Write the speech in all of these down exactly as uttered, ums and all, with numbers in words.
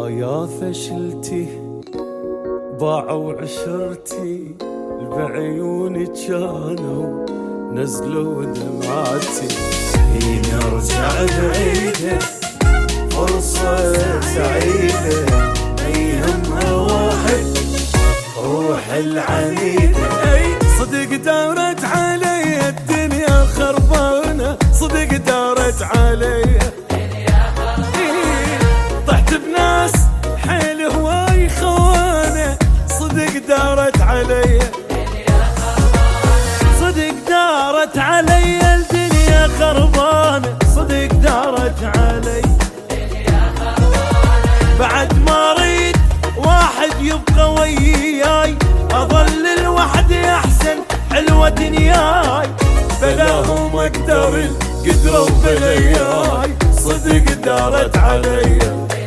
يا فشلتي باعوا عشرتي بعيوني كانوا نزلوا دمعتي. هيني ارجع بعيدة فرصة سعيدة ايامها واحد روح العنيدة. اي صدق دارت علي الدنيا خربانة، صدق دارت علي الدنيا خربانة، طحت بناس حيل هواي خوانة، صدق دارت علي الدنيا خربانة، صدق دارت علي الدنيا خربانة، صدق دارت علي الدنيا خربانة. بعد ما اريد واحد يبقى وياي اظل لوحدي احسن حلوة دنياي، بلاهم اقدر القدرة وبلاياي، صدق دارت علي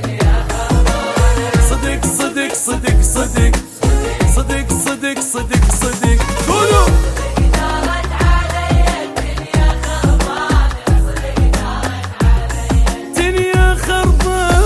صدق صدق صدق صدق صدق صدق صدق صدق قولوا دارت علي الدنيا خربانة، صدق دارت علي الدنيا خربانة.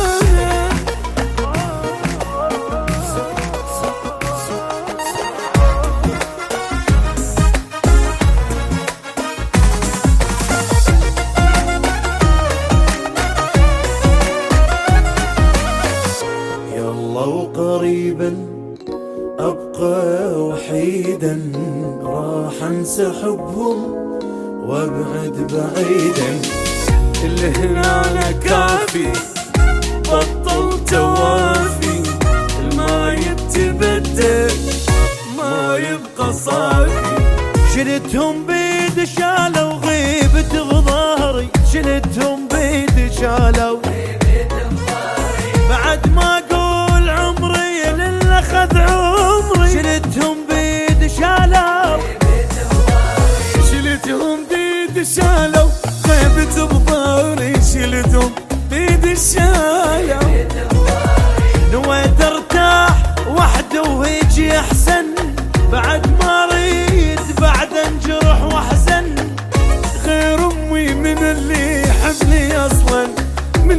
وقريبا أبقى وحيدا راح أنسى حبهم وابعد بعيدا. اللي هنا أنا كافي بطل توافي، ما يتبدل ما يبقى صافي. شلتهم بيد شالوا غيبة بظهري، شلتهم بيد شالوا بعد ما اقول عمري لله خذ عمري. شلتهم بيد شالوا شلتهم بيد شالوا غيبة بظهري، شلتهم بيد شالوا. نويت ارتاح وحده وهيجي احسن، بعد ما اريد بعد انجرح واحزن. غير امي من اللي يحبني اصلا من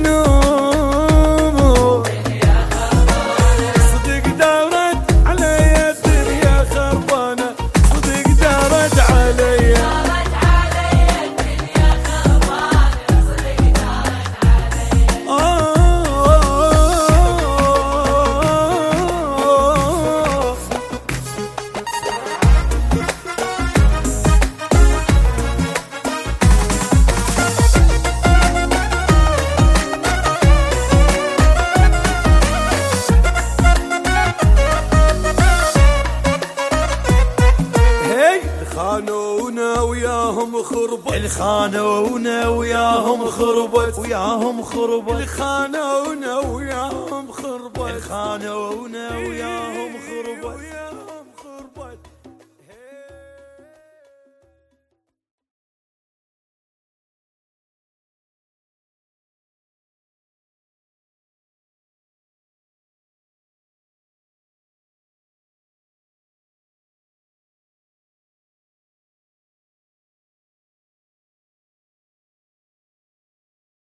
خانونا وياهم خربت، الخانونا وياهم خربت، وياهم خربت، الخانونا وياهم خربت، الخانونا وياهم خربت.